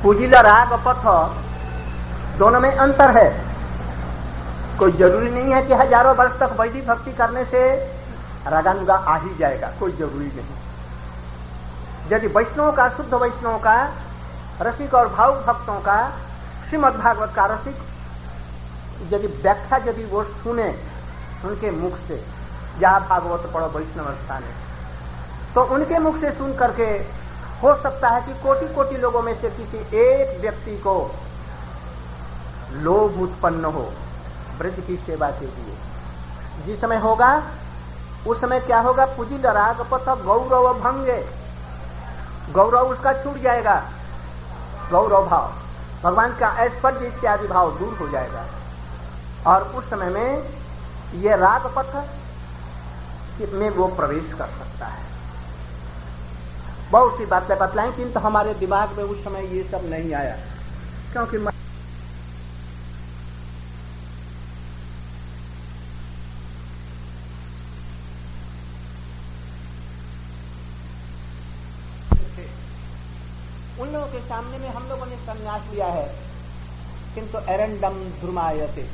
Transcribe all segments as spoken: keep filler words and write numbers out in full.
पूजिला राग पथ दोनों में अंतर है। कोई जरूरी नहीं है कि हजारों वर्ष तक वैदिक भक्ति करने से रागानुगा आ ही जाएगा, कोई जरूरी नहीं। यदि वैष्णव का, शुद्ध वैष्णव का, रसिक और भाव भक्तों का, श्रीमद् भागवत का रसिक यदि व्याख्या यदि वो सुने उनके मुख से, या भागवत पढ़ो वैष्णव स्थान है, तो उनके मुख से सुन करके हो सकता है कि कोटि कोटि लोगों में से किसी एक व्यक्ति को लोभ उत्पन्न हो ब्रज की सेवा के लिए। जिस समय होगा उस समय क्या होगा? पूजिल राग पथ गौरव भंगे, गौरव उसका छूट जाएगा, गौरव भाव, भगवान का ऐश्वर्य इत्यादि भाव दूर हो जाएगा। और उस समय में ये राग पथ में वो प्रवेश कर सकता है। बहुत सी बातें बतलाएं, किंतु हमारे दिमाग में उस समय ये सब नहीं आया, क्योंकि उन लोगों के सामने में हम लोगों ने संन्यास लिया है, किंतु एरंडम धुर्मायते,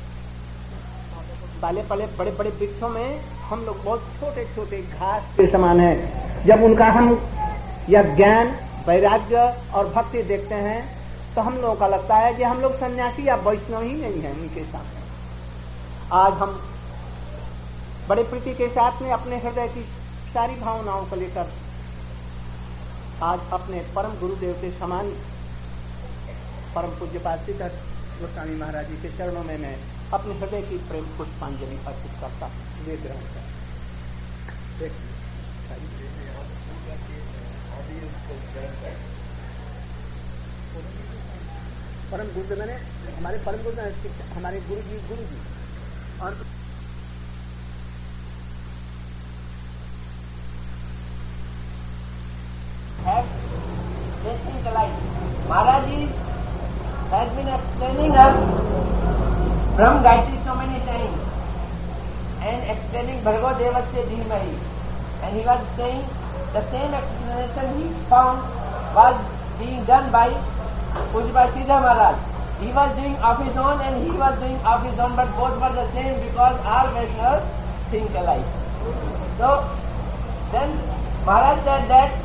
पाले पले बड़े बड़े वृक्षों में हम लोग बहुत छोटे छोटे घास के समान हैं। जब उनका हम या ज्ञान, वैराग्य और भक्ति देखते हैं तो हम लोगों का लगता है कि हम लोग सन्यासी या वैष्णव ही नहीं हैं उनके सामने। आज हम बड़े प्रीति के साथ में अपने हृदय की सारी भावनाओं को लेकर आज अपने परम गुरुदेव के समान परम पूज्यपाद श्रीधर गोस्वामी महाराज जी के चरणों में मैं अपने हृदय की प्रेम पुष्पांजलि अर्पित करता हूँ। वे ग्रहण कर परम गुरुदेव ने हमारे परम गुरु हमारे गुरु जी गुरु जी और Maharaj ji has been explaining us Brahm Gayatri so many times and explaining Bhargo Devasya Dhimai, and he was saying the same explanation he found was being done by Pujya Siddha Maharaj. He was doing of his own and he was doing of his own, but both were the same because all Vaishnavas think alike. So then Maharaj said that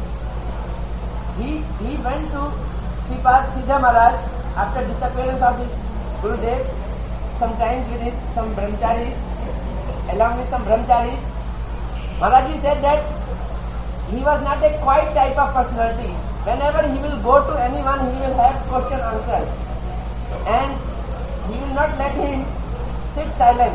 he he went to Sripad Siddha Maharaj after disappearance of his Gurudev, sometimes with his some brahmacharis, along with some brahmacharis. Maharaj said that he was not a quiet type of personality. Whenever he will go to anyone, he will have question answer, and he will not let him sit silent.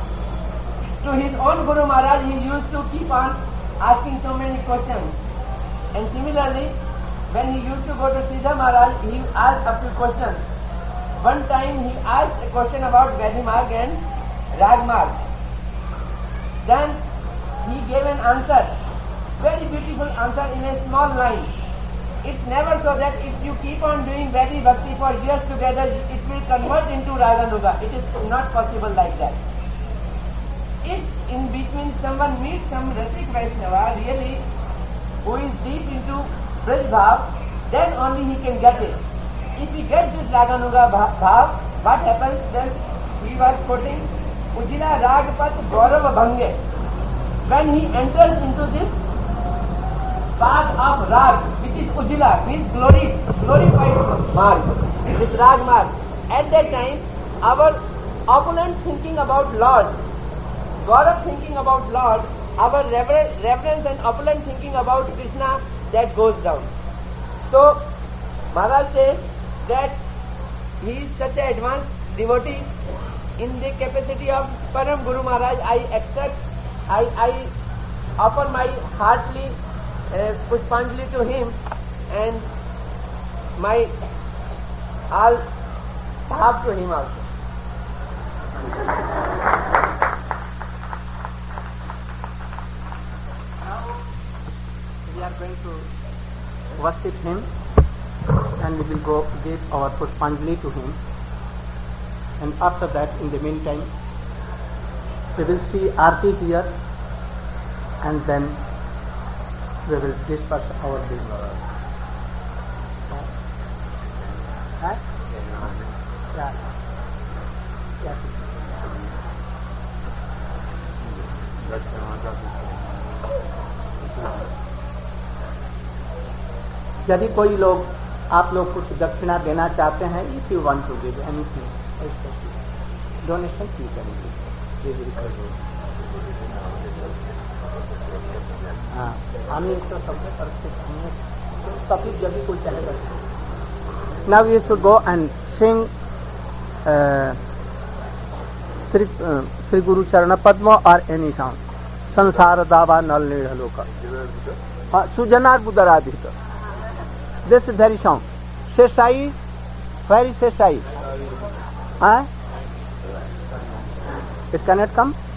To his own Guru Maharaj, he used to keep on asking so many questions, and similarly, when he used to go to Siddha Maharaj, he asked a few questions. One time he asked a question about Vedhimarg and Ragmarg. Then he gave an answer, very beautiful answer in a small line. It's never so that if you keep on doing Vedi Bhakti for years together, it will convert into Raganuga. It is not possible like that. If in between someone meets some Rasik Vaishnava really who is deep into Braj Bhav, then only he can get it. If he gets this Raganuga Bhav, what happens then? He was quoting Ujila Ragpat Gaurav Bhange. When he enters into this path of Rag, which is Ujila, means glory, glorified marg, this Rag marg, at that time our opponent thinking about Lord, Gaurav thinking about Lord, our rever- reverence and opulent thinking about Krishna, that goes down. So Maharaj says that he is such an advanced devotee. In the capacity of Param Guru Maharaj, I accept, I, I offer my heartily uh, Pushpanjali to him and my all bhav to him also. We are going to worship him and we will go give our Pushpanjali to him, and after that, in the meantime, we will see Aarti here and then we will disperse our business. है क्या क्या यदि कोई लोग आप लोग कुछ दक्षिणा देना चाहते हैं, if you want to give anything donation की करेंगे। हाँ हमें तो सबसे परिस्थित हमें सभी जगह कोई चलेगा। Now we should go and sing Shri Shri गुरु चरण पद्म और एनी सॉन्ग संसार दावा नल नीढ़ का हाँ सुजनार बुदराधिक दिस वेरी सॉन्ग शेषाई वेरी शेषाई हाँ इट कैन नॉट कम